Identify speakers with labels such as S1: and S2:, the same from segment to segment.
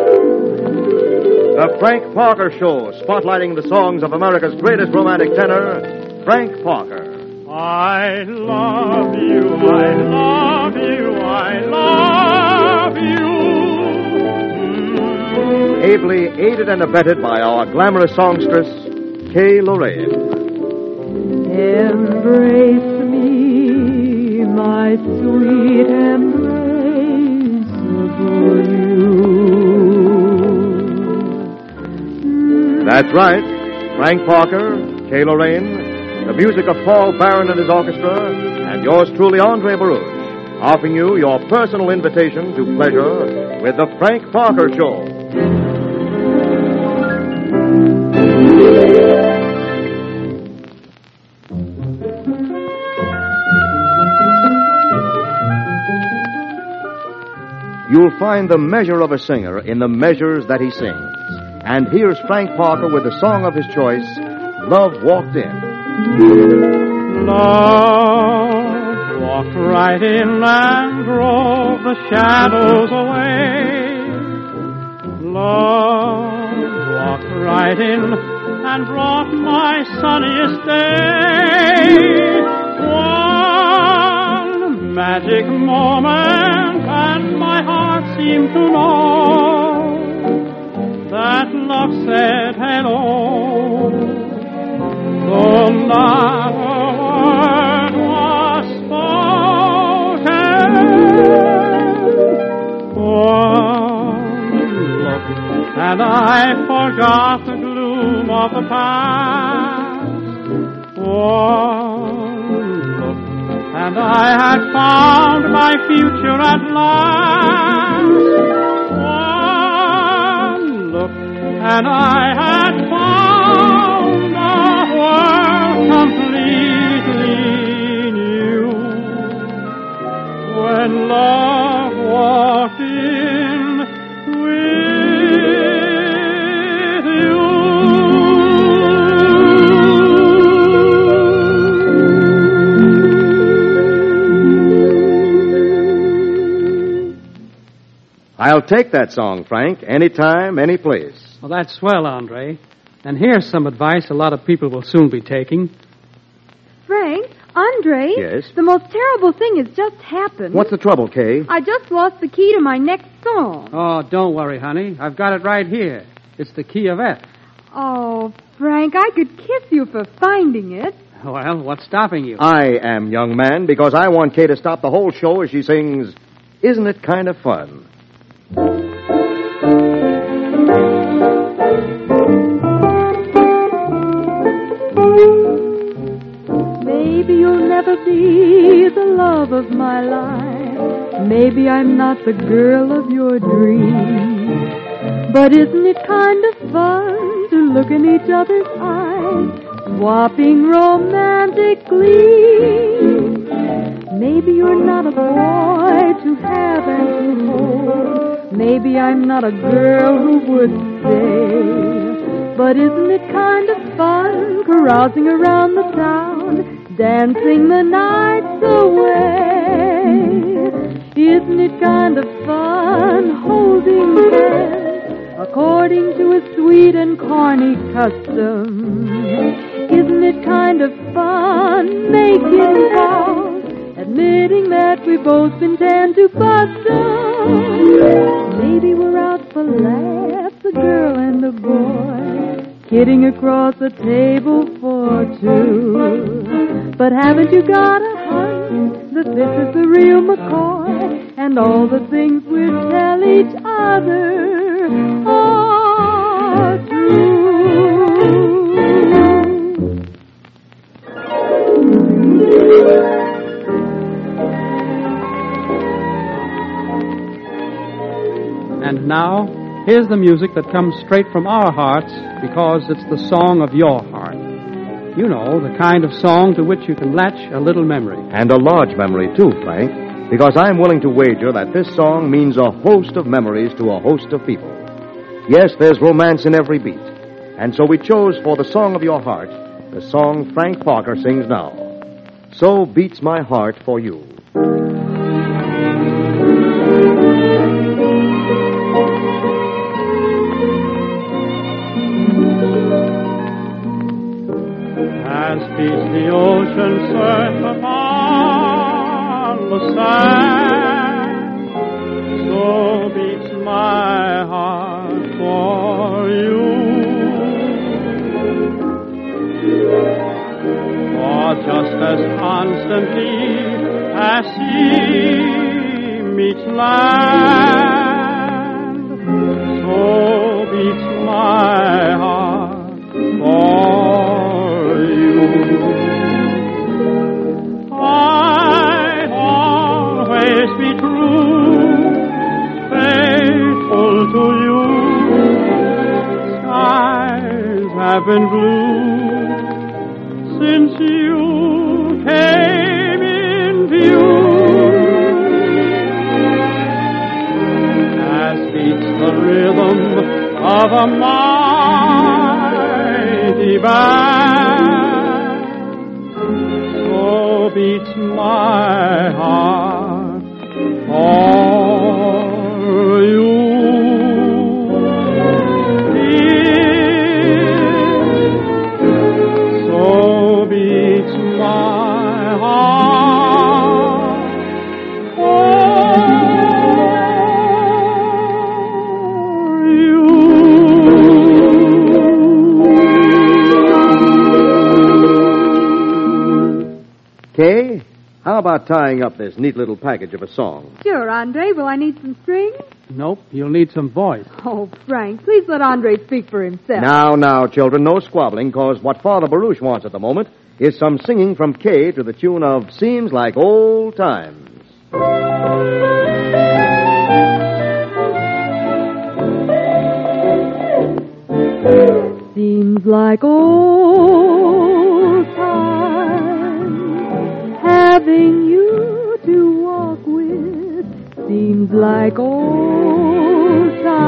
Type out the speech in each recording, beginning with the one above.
S1: The Frank Parker Show, spotlighting the songs of America's greatest romantic tenor, Frank Parker.
S2: I love you, I love you, I love you.
S1: Ably aided and abetted by our glamorous songstress, Kay Lorraine.
S3: Embrace me, my sweet embrace for you.
S1: That's right. Frank Parker, Kay Lorraine, the music of Paul Barron and his orchestra, and yours truly, Andre Baruch, offering you your personal invitation to pleasure with the Frank Parker Show. You'll find the measure of a singer in the measures that he sings. And here's Frank Parker with the song of his choice, Love Walked In.
S2: Love walked right in and drove the shadows away. Love walked right in and brought my sunniest day. One magic moment and my heart seemed to know that love said hello. Though not a word was spoken, one look and I forgot the gloom of the past. One look and I had found my future at last. One look and I had found the world completely new. When love walked in with you.
S1: I'll take that song, Frank, anytime, any place.
S4: Well, that's swell, Andre. And here's some advice a lot of people will soon be taking.
S3: Frank, Andre?
S1: Yes?
S3: The most terrible thing has just happened.
S1: What's the trouble, Kay?
S3: I just lost the key to my next song.
S4: Oh, don't worry, honey. I've got it right here. It's the key of F.
S3: Oh, Frank, I could kiss you for finding it.
S4: Well, what's stopping you?
S1: I am, young man, because I want Kay to stop the whole show as she sings, Isn't It Kind of Fun?
S3: Maybe you'll never be the love of my life. Maybe I'm not the girl of your dreams. But isn't it kind of fun to look in each other's eyes, swapping romantic gleams? Maybe you're not a boy to have and to hold. Maybe I'm not a girl who would stay. But isn't it kind of fun carousing around the town, dancing the nights away? Isn't it kind of fun holding hands according to a sweet and corny custom? Isn't it kind of fun making vows, admitting that we both intend to bust them? Maybe we're out for laughs, a girl and a boy, kidding across a table for two. But haven't you got a hunch that this is the real McCoy, and all the things we tell each other are true?
S4: And now, here's the music that comes straight from our hearts because it's the song of your heart. You know, the kind of song to which you can latch a little memory.
S1: And a large memory, too, Frank, because I'm willing to wager that this song means a host of memories to a host of people. Yes, there's romance in every beat. And so we chose for the song of your heart the song Frank Parker sings now. So Beats My Heart for You.
S2: meets land, so beats my heart for you. I'll always be true, faithful to you. Skies have been blue since you came in view. As beats the rhythm of a mighty band, so beats my heart for you. So beats my heart for you.
S1: Kay, how about tying up this neat little package of a song?
S3: Sure, Andre. Will I need some strings?
S4: Nope, you'll need some voice.
S3: Oh, Frank, please let Andre speak for himself.
S1: Now, children, no squabbling, because what Father Baruch wants at the moment is some singing from Kay to the tune of Seems Like Old Times.
S3: Seems like old times, having you to walk with. Seems like old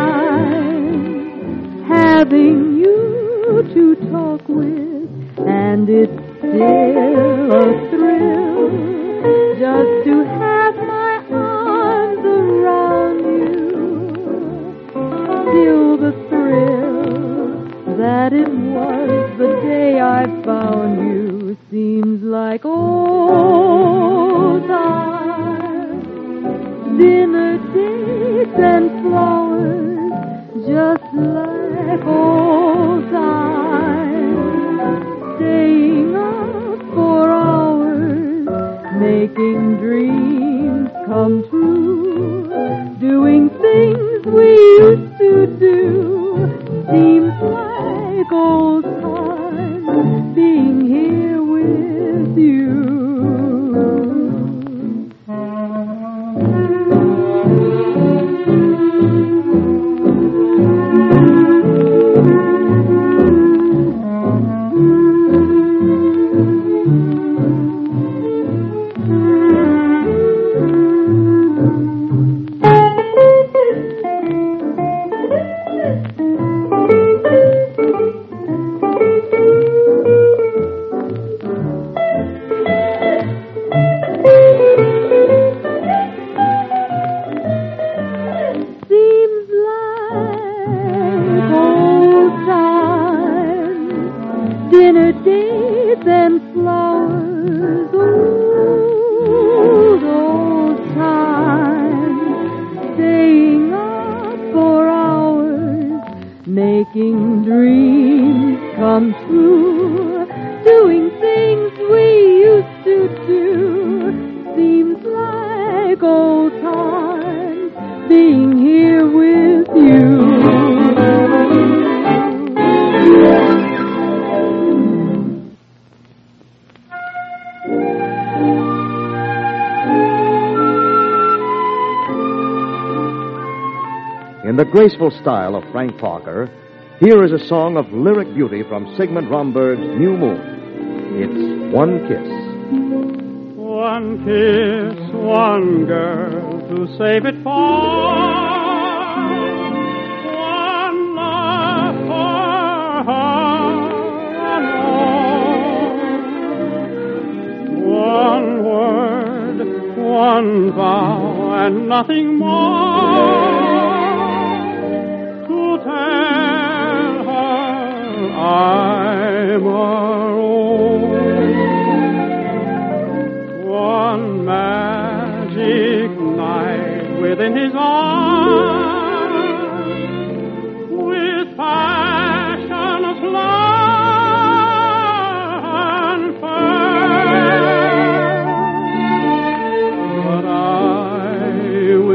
S3: times, having you to talk with. And it's still a thrill just to have my arms around you. Still the thrill that it was the day I found you. Seems like old times, dinner dates and flowers, just like old times, staying up for hours, making dreams come true, doing things we used to do. Seems like old times, being here with you. Dinner dates and flowers, old times, staying up for hours, making dreams come true, doing things we used to do. Seems like old times, being here with you.
S1: In the graceful style of Frank Parker, here is a song of lyric beauty from Sigmund Romberg's New Moon. It's One Kiss.
S2: One kiss, one girl to save it for. One love for her and all. One word, one vow, and nothing more. To tell her I'm her own. One magic night within his arms, with passion of love firm. But I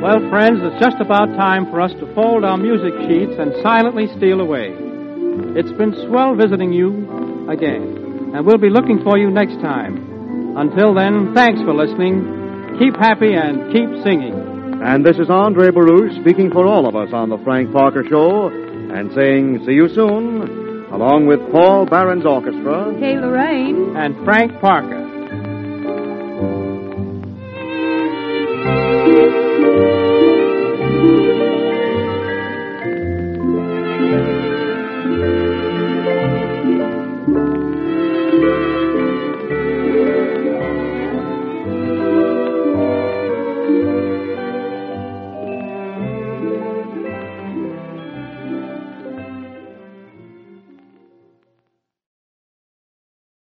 S4: Well, friends, it's just about time for us to fold our music sheets and silently steal away. It's been swell visiting you again, and we'll be looking for you next time. Until then, thanks for listening. Keep happy and keep singing.
S1: And this is Andre Baruch speaking for all of us on the Frank Parker Show and saying see you soon, along with Paul Barron's orchestra,
S3: Kay Lorraine,
S4: and Frank Parker.